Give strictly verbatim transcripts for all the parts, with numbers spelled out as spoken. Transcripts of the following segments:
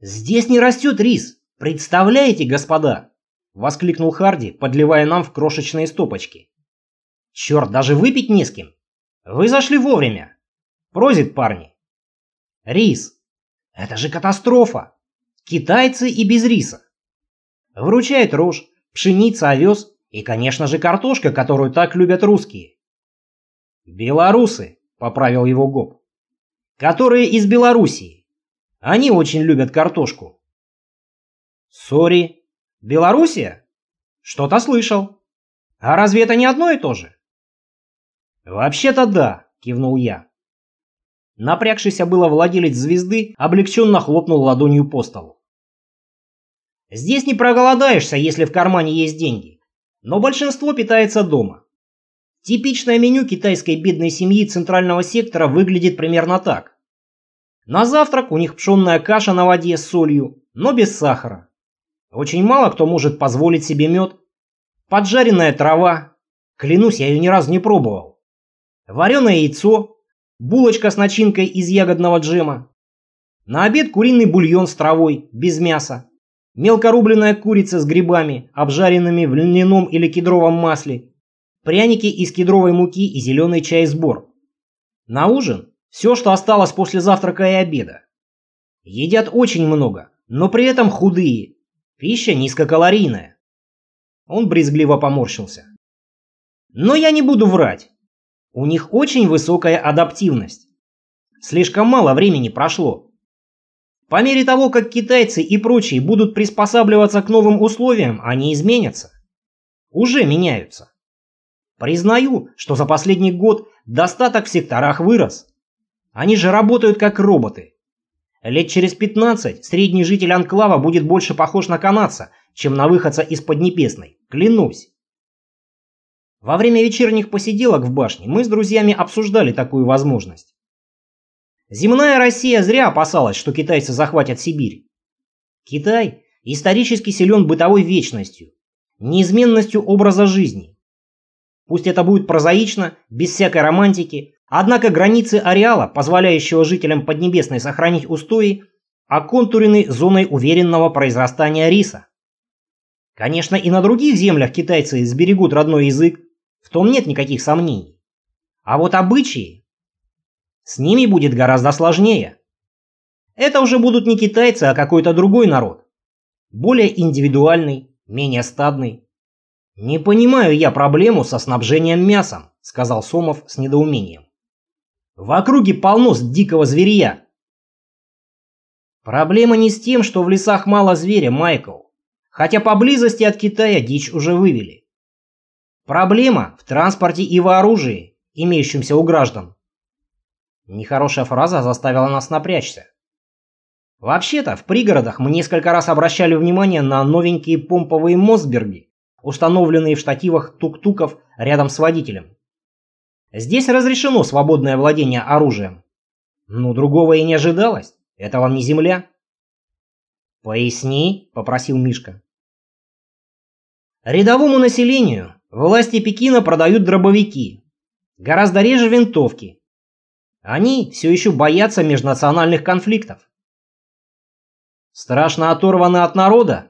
«Здесь не растет рис, представляете, господа?» — воскликнул Харди, подливая нам в крошечные стопочки. «Черт, даже выпить не с кем. Вы зашли вовремя. Прозит, парни. Рис. Это же катастрофа. Китайцы и без риса. Выручает рожь, пшеница, овес и, конечно же, картошка, которую так любят русские». «Белорусы», — поправил его Гоп. «Которые из Белоруссии. Они очень любят картошку». «Сори. Белоруссия? Что-то слышал. А разве это не одно и то же?» «Вообще-то да», — кивнул я. Напрягшийся было владелец звезды облегченно хлопнул ладонью по столу. «Здесь не проголодаешься, если в кармане есть деньги, но большинство питается дома. Типичное меню китайской бедной семьи центрального сектора выглядит примерно так. На завтрак у них пшенная каша на воде с солью, но без сахара. Очень мало кто может позволить себе мед. Поджаренная трава. Клянусь, я ее ни разу не пробовал. Вареное яйцо. Булочка с начинкой из ягодного джема. На обед куриный бульон с травой, без мяса. Мелкорубленная курица с грибами, обжаренными в льняном или кедровом масле. Пряники из кедровой муки и зеленый чай-сбор. На ужин все, что осталось после завтрака и обеда. Едят очень много, но при этом худые. Пища низкокалорийная. Он брезгливо поморщился. Но я не буду врать. У них очень высокая адаптивность. Слишком мало времени прошло. По мере того, как китайцы и прочие будут приспосабливаться к новым условиям, они изменятся. Уже меняются. Признаю, что за последний год достаток в секторах вырос. Они же работают как роботы. Лет через пятнадцать средний житель анклава будет больше похож на канадца, чем на выходца из Поднебесной, клянусь. Во время вечерних посиделок в башне мы с друзьями обсуждали такую возможность. Земная Россия зря опасалась, что китайцы захватят Сибирь. Китай исторически силен бытовой вечностью, неизменностью образа жизни. Пусть это будет прозаично, без всякой романтики, однако границы ареала, позволяющего жителям Поднебесной сохранить устои, оконтурены зоной уверенного произрастания риса. Конечно, и на других землях китайцы сберегут родной язык, в том нет никаких сомнений. А вот обычаи, с ними будет гораздо сложнее. Это уже будут не китайцы, а какой-то другой народ. Более индивидуальный, менее стадный. «Не понимаю я проблему со снабжением мясом», — сказал Сомов с недоумением. «В округе полно дикого зверья». «Проблема не с тем, что в лесах мало зверя, Майкл, хотя поблизости от Китая дичь уже вывели. Проблема в транспорте и в оружии, имеющемся у граждан». Нехорошая фраза заставила нас напрячься. Вообще-то, в пригородах мы несколько раз обращали внимание на новенькие помповые Мосберги, установленные в штативах тук-туков рядом с водителем. Здесь разрешено свободное владение оружием. Ну, другого и не ожидалось. Это вам не земля. «Поясни», — попросил Мишка. Рядовому населению власти Пекина продают дробовики. Гораздо реже винтовки. Они все еще боятся межнациональных конфликтов. Страшно оторваны от народа?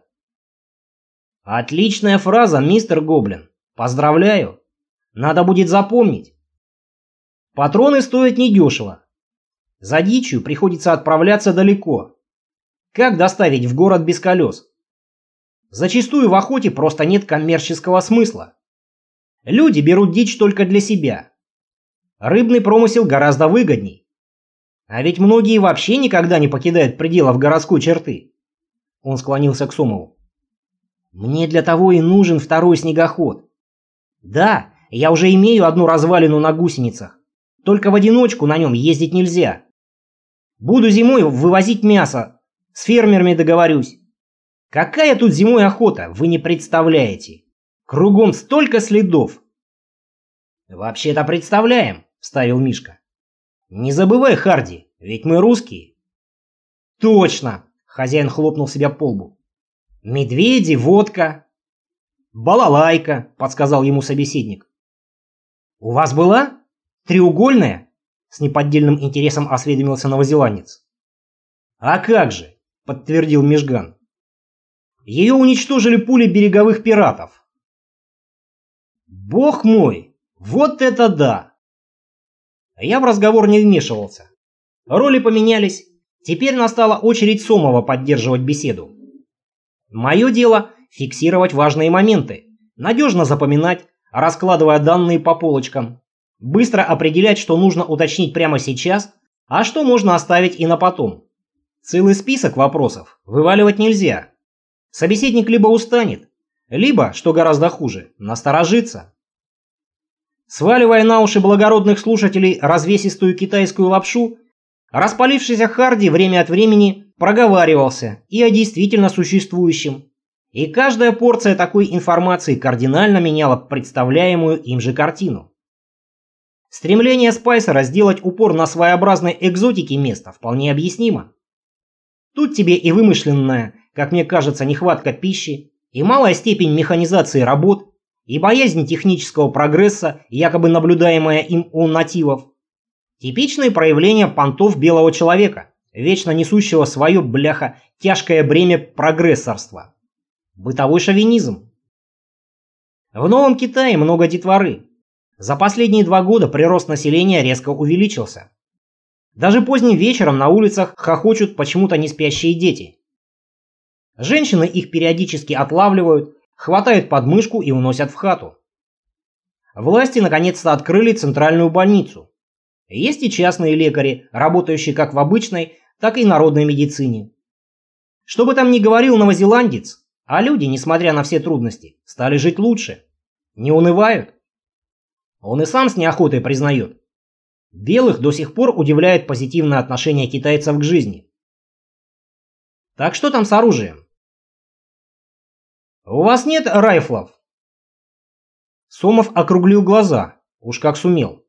Отличная фраза, мистер Гоблин. Поздравляю. Надо будет запомнить. Патроны стоят недешево. За дичью приходится отправляться далеко. Как доставить в город без колес? Зачастую в охоте просто нет коммерческого смысла. Люди берут дичь только для себя. Рыбный промысел гораздо выгодней. А ведь многие вообще никогда не покидают пределов городской черты. Он склонился к Сомову. Мне для того и нужен второй снегоход. Да, я уже имею одну развалину на гусеницах. Только в одиночку на нем ездить нельзя. Буду зимой вывозить мясо. С фермерами договорюсь. Какая тут зимой охота, вы не представляете. Кругом столько следов. Вообще-то представляем, вставил Мишка. Не забывай, Харди, ведь мы русские. Точно, хозяин хлопнул себя по лбу. Медведи, водка. Балалайка, подсказал ему собеседник. У вас была? Треугольная? С неподдельным интересом осведомился новозеландец. А как же? подтвердил Мижган. Ее уничтожили пули береговых пиратов. Бог мой, вот это да! Я в разговор не вмешивался. Роли поменялись. Теперь настала очередь Сомова поддерживать беседу. Мое дело — фиксировать важные моменты, надежно запоминать, раскладывая данные по полочкам, быстро определять, что нужно уточнить прямо сейчас, а что можно оставить и на потом. Целый список вопросов вываливать нельзя. Собеседник либо устанет, либо, что гораздо хуже, насторожится. Сваливая на уши благородных слушателей развесистую китайскую лапшу, распалившийся Харди время от времени проговаривался и о действительно существующем, и каждая порция такой информации кардинально меняла представляемую им же картину. Стремление Спайсера сделать упор на своеобразной экзотике места вполне объяснимо. Тут тебе и вымышленная, как мне кажется, нехватка пищи, и малая степень механизации работ, и боязнь технического прогресса, якобы наблюдаемая им у нативов. Типичные проявления понтов белого человека, вечно несущего свое, бляха, тяжкое бремя прогрессорства. Бытовой шовинизм. В Новом Китае много детворы. За последние два года прирост населения резко увеличился. Даже поздним вечером на улицах хохочут почему-то не спящие дети. Женщины их периодически отлавливают, хватают под мышку и уносят в хату. Власти наконец-то открыли центральную больницу. Есть и частные лекари, работающие как в обычной, так и народной медицине. Что бы там ни говорил новозеландец, а люди, несмотря на все трудности, стали жить лучше. Не унывают. Он и сам с неохотой признает. Белых до сих пор удивляет позитивное отношение китайцев к жизни. Так что там с оружием? У вас нет райфлов? Сомов округлил глаза, уж как сумел.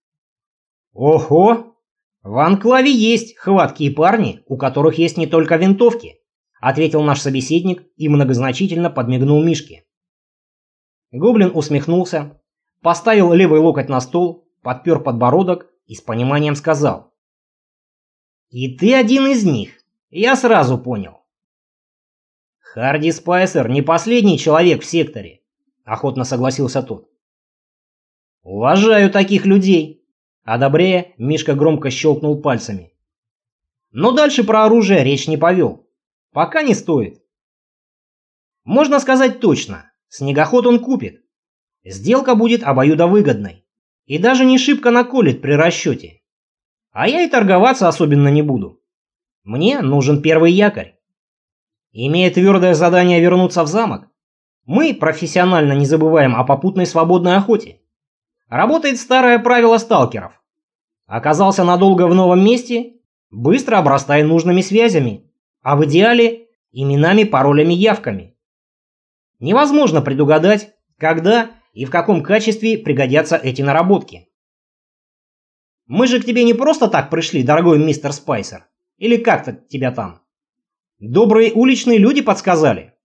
Ого! В анклаве есть хваткие парни, у которых есть не только винтовки, ответил наш собеседник и многозначительно подмигнул Мишке. Гоблин усмехнулся, поставил левый локоть на стол, подпер подбородок и с пониманием сказал: «И ты один из них, я сразу понял». «Харди Спайсер не последний человек в секторе», — охотно согласился тот. «Уважаю таких людей», — одобряя, Мишка громко щелкнул пальцами. Но дальше про оружие речь не повел. Пока не стоит. Можно сказать точно, снегоход он купит. Сделка будет обоюдовыгодной. И даже не шибко наколет при расчете. А я и торговаться особенно не буду. Мне нужен первый якорь. Имея твердое задание вернуться в замок, мы профессионально не забываем о попутной свободной охоте. Работает старое правило сталкеров. Оказался надолго в новом месте, быстро обрастай нужными связями, а в идеале именами, паролями, явками. Невозможно предугадать, когда и в каком качестве пригодятся эти наработки. Мы же к тебе не просто так пришли, дорогой мистер Спайсер. Или как-то тебя там. Добрые уличные люди подсказали.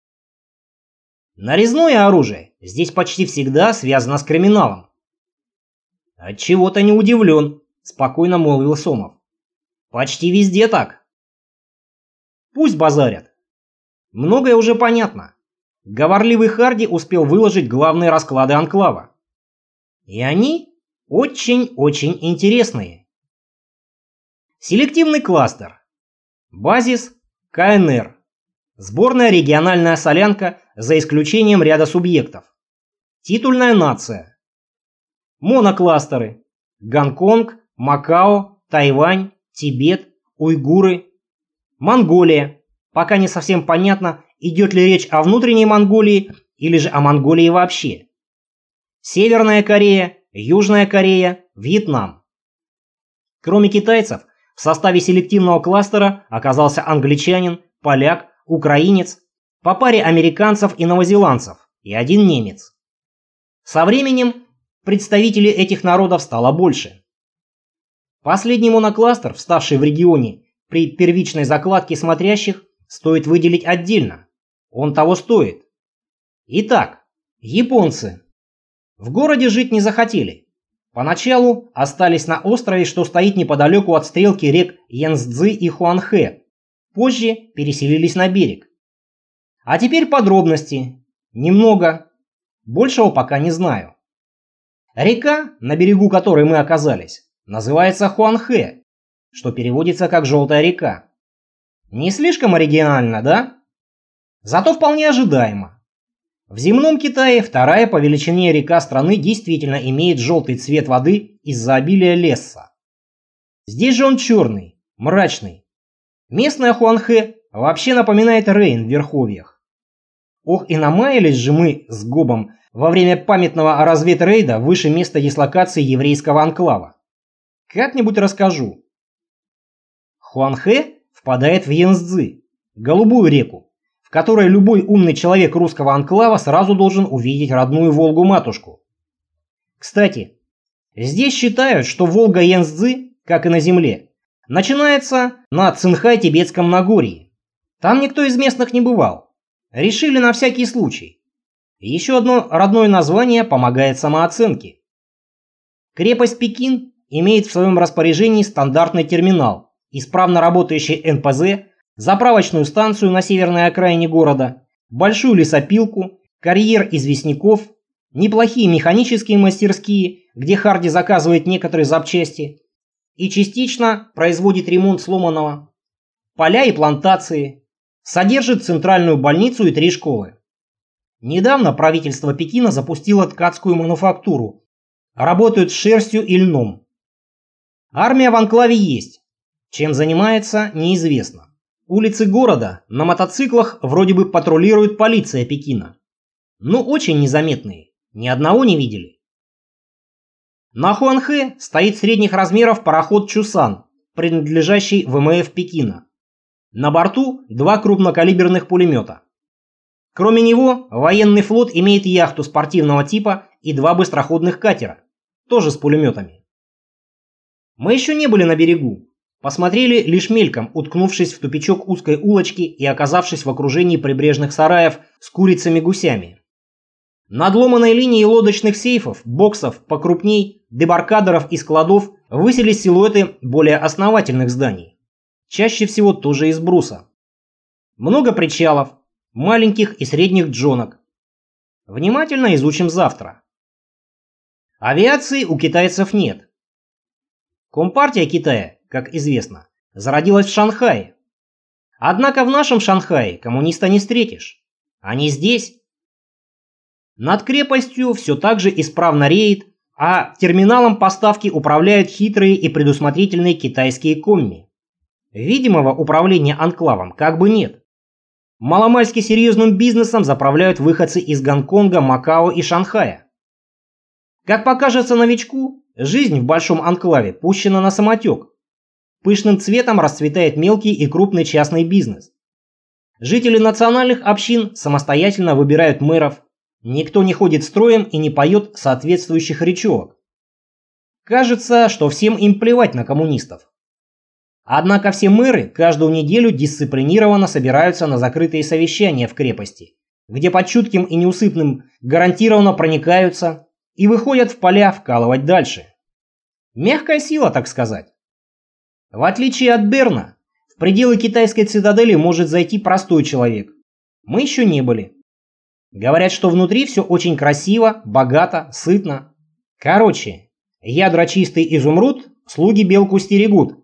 Нарезное оружие здесь почти всегда связано с криминалом. Отчего-то не удивлен, спокойно молвил Сомов. Почти везде так. Пусть базарят. Многое уже понятно. Говорливый Харди успел выложить главные расклады анклава. И они очень-очень интересные. Селективный кластер. Базис ка эн эр. Сборная региональная солянка за исключением ряда субъектов. Титульная нация. Монокластеры. Гонконг, Макао, Тайвань, Тибет, уйгуры. Монголия. Пока не совсем понятно, идет ли речь о внутренней Монголии или же о Монголии вообще. Северная Корея, Южная Корея, Вьетнам. Кроме китайцев, в составе селективного кластера оказался англичанин, поляк, украинец, по паре американцев и новозеландцев и один немец. Со временем представителей этих народов стало больше. Последний монокластер, вставший в регионе при первичной закладке смотрящих, стоит выделить отдельно. Он того стоит. Итак, японцы. В городе жить не захотели. Поначалу остались на острове, что стоит неподалеку от стрелки рек Янцзы и Хуанхэ, Позже переселились на берег. А теперь подробности. Немного. Большего пока не знаю. Река, на берегу которой мы оказались, называется Хуанхэ, что переводится как «желтая река». Не слишком оригинально, да? Зато вполне ожидаемо. В земном Китае вторая по величине река страны действительно имеет желтый цвет воды из-за обилия леса. Здесь же он черный, мрачный. Местная Хуанхэ вообще напоминает Рейн в верховьях. Ох, и намаялись же мы с Гобом во время памятного разведрейда выше места дислокации еврейского анклава. Как-нибудь расскажу. Хуанхэ впадает в Янцзы, голубую реку, в которой любой умный человек русского анклава сразу должен увидеть родную Волгу-матушку. Кстати, здесь считают, что Волга-Янцзы, как и на Земле, начинается на Цинхай-Тибетском Нагорье. Там никто из местных не бывал. Решили на всякий случай. Еще одно родное название помогает самооценке. Крепость Пекин имеет в своем распоряжении стандартный терминал, исправно работающий эн пэ зэ, заправочную станцию на северной окраине города, большую лесопилку, карьер известняков, неплохие механические мастерские, где Харди заказывает некоторые запчасти и частично производит ремонт сломанного, поля и плантации, содержит центральную больницу и три школы. Недавно правительство Пекина запустило ткацкую мануфактуру, работают с шерстью и льном. Армия в анклаве есть, чем занимается неизвестно. Улицы города на мотоциклах вроде бы патрулирует полиция Пекина. Но очень незаметные, ни одного не видели. На Хуанхэ стоит средних размеров пароход Чусан, принадлежащий вэ эм эф Пекина. На борту два крупнокалиберных пулемета. Кроме него, военный флот имеет яхту спортивного типа и два быстроходных катера, тоже с пулеметами. Мы еще не были на берегу. Посмотрели лишь мельком, уткнувшись в тупичок узкой улочки и оказавшись в окружении прибрежных сараев с курицами-гусями. Над ломаной линией лодочных сейфов, боксов покрупней, дебаркадеров и складов высились силуэты более основательных зданий. Чаще всего тоже из бруса. Много причалов, маленьких и средних джонок. Внимательно изучим завтра. Авиации у китайцев нет. Компартия Китая, как известно, зародилась в Шанхае. Однако в нашем Шанхае коммуниста не встретишь. Они здесь. Над крепостью все так же исправно реет, а терминалом поставки управляют хитрые и предусмотрительные китайские комми. Видимого управления анклавом как бы нет. Маломальски серьезным бизнесом заправляют выходцы из Гонконга, Макао и Шанхая. Как покажется новичку, жизнь в большом анклаве пущена на самотек. Пышным цветом расцветает мелкий и крупный частный бизнес. Жители национальных общин самостоятельно выбирают мэров. Никто не ходит строем и не поет соответствующих речевок. Кажется, что всем им плевать на коммунистов. Однако все мэры каждую неделю дисциплинированно собираются на закрытые совещания в крепости, где под чутким и неусыпным гарантированно проникаются и выходят в поля вкалывать дальше. Мягкая сила, так сказать. В отличие от Берна, в пределы китайской цитадели может зайти простой человек. Мы еще не были. Говорят, что внутри все очень красиво, богато, сытно. Короче, ядра чистый изумруд, слуги белку стерегут.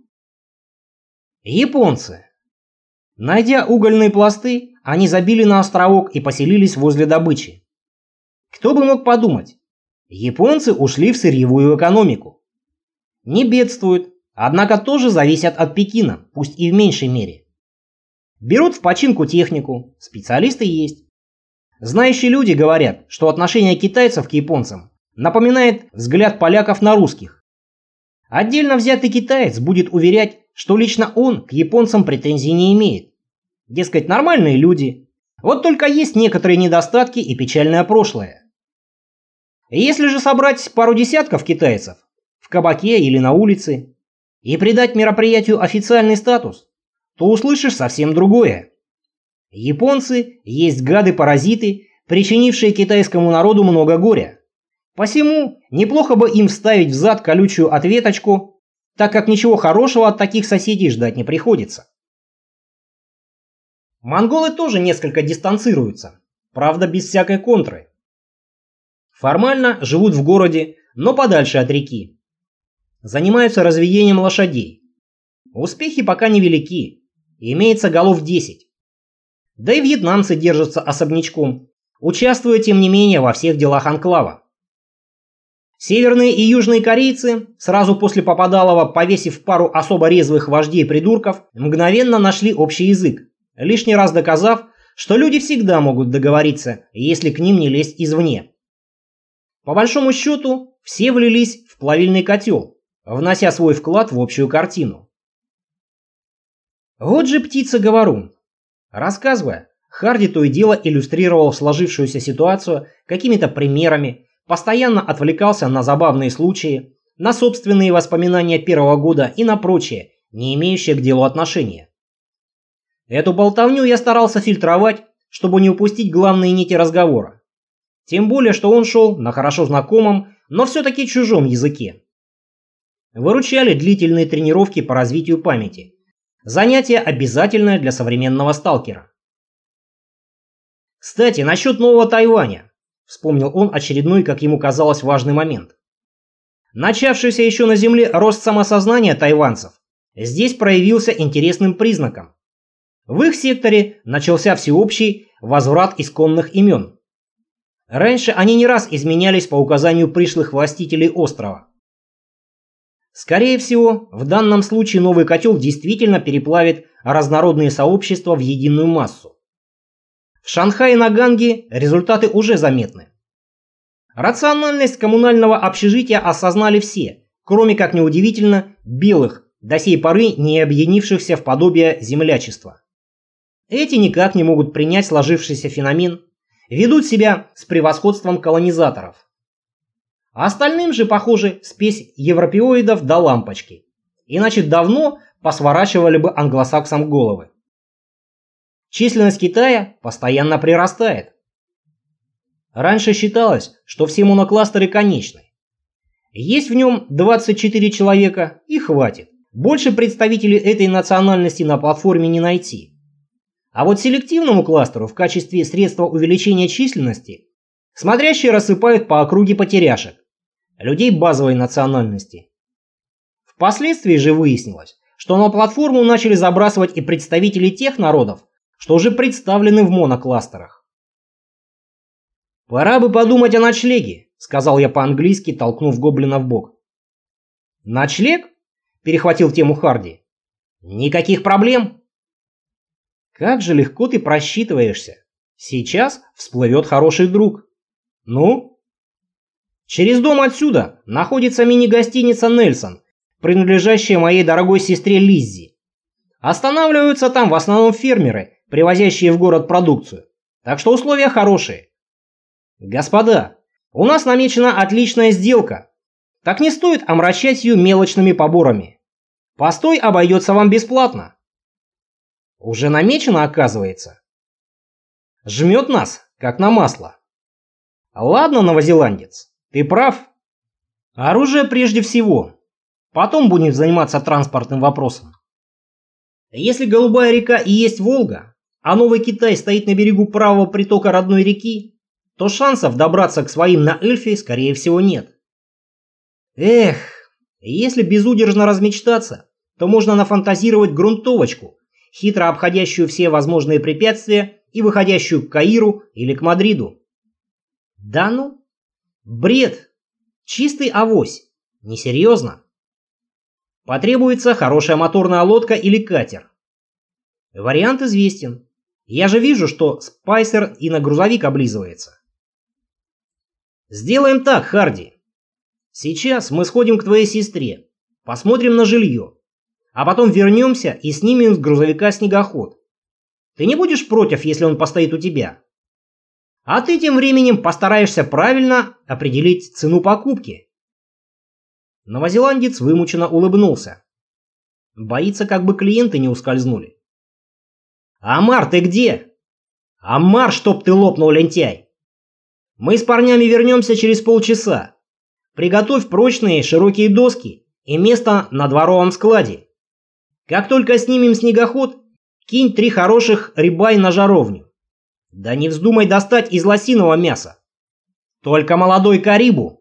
Японцы. Найдя угольные пласты, они забили на островок и поселились возле добычи. Кто бы мог подумать? Японцы ушли в сырьевую экономику. Не бедствуют, однако тоже зависят от Пекина, пусть и в меньшей мере. Берут в починку технику, специалисты есть. Знающие люди говорят, что отношение китайцев к японцам напоминает взгляд поляков на русских. Отдельно взятый китаец будет уверять, что лично он к японцам претензий не имеет. Дескать, нормальные люди. Вот только есть некоторые недостатки и печальное прошлое. Если же собрать пару десятков китайцев в кабаке или на улице и придать мероприятию официальный статус, то услышишь совсем другое. Японцы есть гады-паразиты, причинившие китайскому народу много горя. Посему неплохо бы им вставить в зад колючую ответочку, так как ничего хорошего от таких соседей ждать не приходится. Монголы тоже несколько дистанцируются, правда без всякой контры. Формально живут в городе, но подальше от реки. Занимаются разведением лошадей. Успехи пока невелики, имеется голов десять. Да и вьетнамцы держатся особнячком, участвуя тем не менее во всех делах анклава. Северные и южные корейцы, сразу после Попадалова повесив пару особо резвых вождей-придурков, мгновенно нашли общий язык, лишний раз доказав, что люди всегда могут договориться, если к ним не лезть извне. По большому счету, все влились в плавильный котел, внося свой вклад в общую картину. Вот же птица-говорун. Рассказывая, Харди то и дело иллюстрировал сложившуюся ситуацию какими-то примерами, постоянно отвлекался на забавные случаи, на собственные воспоминания первого года и на прочее, не имеющее к делу отношения. Эту болтовню я старался фильтровать, чтобы не упустить главные нити разговора. Тем более, что он шел на хорошо знакомом, но все-таки чужом языке. Выручали длительные тренировки по развитию памяти. Занятие обязательное для современного сталкера. Кстати, насчет нового Тайваня. Вспомнил он очередной, как ему казалось, важный момент. Начавшийся еще на Земле рост самосознания тайванцев здесь проявился интересным признаком. В их секторе начался всеобщий возврат исконных имен. Раньше они не раз изменялись по указанию пришлых властителей острова. Скорее всего, в данном случае новый котел действительно переплавит разнородные сообщества в единую массу. В Шанхае и на Ганге результаты уже заметны. Рациональность коммунального общежития осознали все, кроме, как неудивительно, белых, до сей поры не объединившихся в подобие землячества. Эти никак не могут принять сложившийся феномен, ведут себя с превосходством колонизаторов. А остальным же, похоже, спесь европеоидов до лампочки, иначе давно посворачивали бы англосаксам головы. Численность Китая постоянно прирастает. Раньше считалось, что все монокластеры конечны. Есть в нем двадцать четыре человека и хватит. Больше представителей этой национальности на платформе не найти. А вот селективному кластеру в качестве средства увеличения численности смотрящие рассыпают по округе потеряшек, людей базовой национальности. Впоследствии же выяснилось, что на платформу начали забрасывать и представителей тех народов, что уже представлены в монокластерах. «Пора бы подумать о ночлеге», — сказал я по-английски, толкнув гоблина в бок. «Ночлег?» — перехватил тему Харди. «Никаких проблем». «Как же легко ты просчитываешься. Сейчас всплывет хороший друг. Ну?» «Через дом отсюда находится мини-гостиница «Нельсон», принадлежащая моей дорогой сестре Лиззи. Останавливаются там в основном фермеры, привозящие в город продукцию. Так что условия хорошие. Господа, у нас намечена отличная сделка. Так не стоит омрачать ее мелочными поборами. Постой обойдется вам бесплатно». Уже намечено, оказывается. Жмет нас, как на масло. Ладно, новозеландец, ты прав. Оружие прежде всего. Потом будем заниматься транспортным вопросом. Если Голубая река и есть Волга, а Новый Китай стоит на берегу правого притока родной реки, то шансов добраться к своим на Эльфе, скорее всего, нет. Эх, если безудержно размечтаться, то можно нафантазировать грунтовочку, хитро обходящую все возможные препятствия и выходящую к Каиру или к Мадриду. Да ну, бред, чистый авось, несерьезно. Потребуется хорошая моторная лодка или катер. Вариант известен. Я же вижу, что Спайсер и на грузовик облизывается. Сделаем так, Харди. Сейчас мы сходим к твоей сестре, посмотрим на жилье, а потом вернемся и снимем с грузовика снегоход. Ты не будешь против, если он постоит у тебя? А ты тем временем постараешься правильно определить цену покупки. Новозеландец вымученно улыбнулся. Боится, как бы клиенты не ускользнули. «Амар, ты где? Амар, чтоб ты лопнул, лентяй! Мы с парнями вернемся через полчаса. Приготовь прочные широкие доски и место на дворовом складе. Как только снимем снегоход, Кинь три хороших рибай на жаровню. Да не вздумай достать из лосиного мяса. Только молодой карибу